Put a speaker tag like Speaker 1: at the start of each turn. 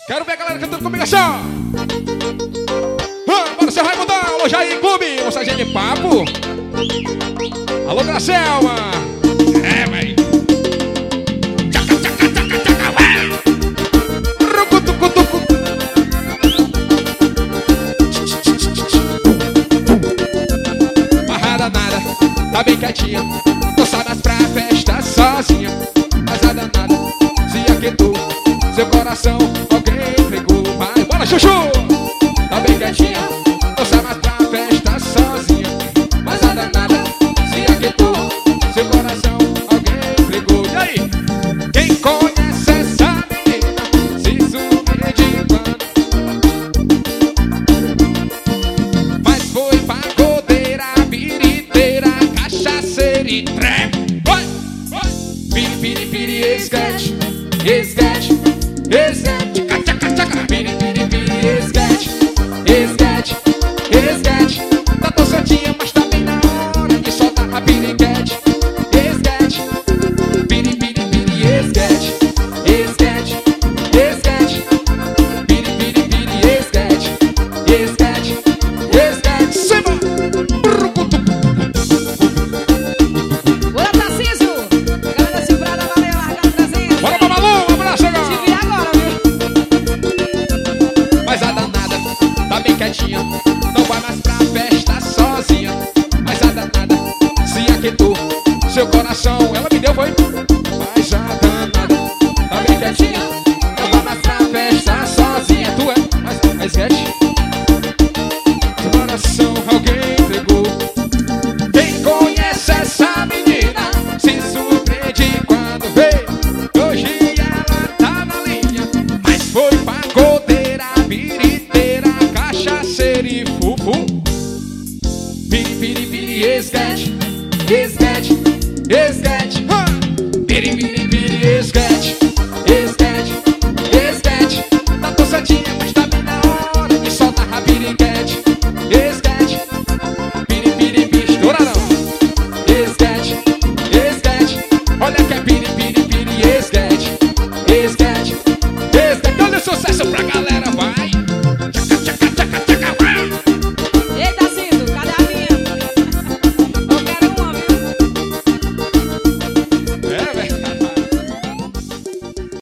Speaker 1: Quero ver a galera cantando comigo assim, ó. Bora, seu Raimundão. Alô, Jair Clube. Moçadinha de papo. Alô, Gracelma. É, véi. Tchaca, tchaca, tchaca, tchaca, véi. Rucutucutucu. Barrada nada, tá bem quietinha. Não sai mais pra festa sozinha. Mas a danada se aquietou. Seu coração alguém pegou. Vai, bora, chuchu. Tá bem quietinha. Não sai mais pra festa sozinha. Mas a danada se aquietou. Seu coração alguém pegou. E aí? Quem conhece essa menina se surpreende quando. Mas foi pagodeira, biriteira, cachaceira e trap. Vai, vai. Piri, piri, piri, esquete, esquete. Esquete, tchaca, tchaca, piri, piri, piri, esquete, esquete, esquete. Tá tão soltinha, mas tá bem na hora de soltar a piriquete. Esquete, piri, piri, piri, esquete, esquete, esquete. Piri, piri, piri, esquete, esquete, esquete. Seba!
Speaker 2: Bora, Tarcísio! Galera Silvrada, valeu, largado, Tarcísio!
Speaker 1: Bora, Babalu, um abraço, agora!
Speaker 2: Te vi agora, viu?
Speaker 1: Mas a danada tá bem quietinha. Não vai mais pra festa sozinha. Mas a danada se aquietou. Seu coração, ela me deu, foi? Mas a danada tá bem quietinha. Não vai mais pra festa sozinha. Tu é, mas esquete. Seu coração alguém pegou. Quem conhece essa menina se surpreende quando vê. Hoje ela tá na linha. Mas foi pagodeira, biriteira, cachaceira e fufu. Piri, piri, piri, esquete, esquete.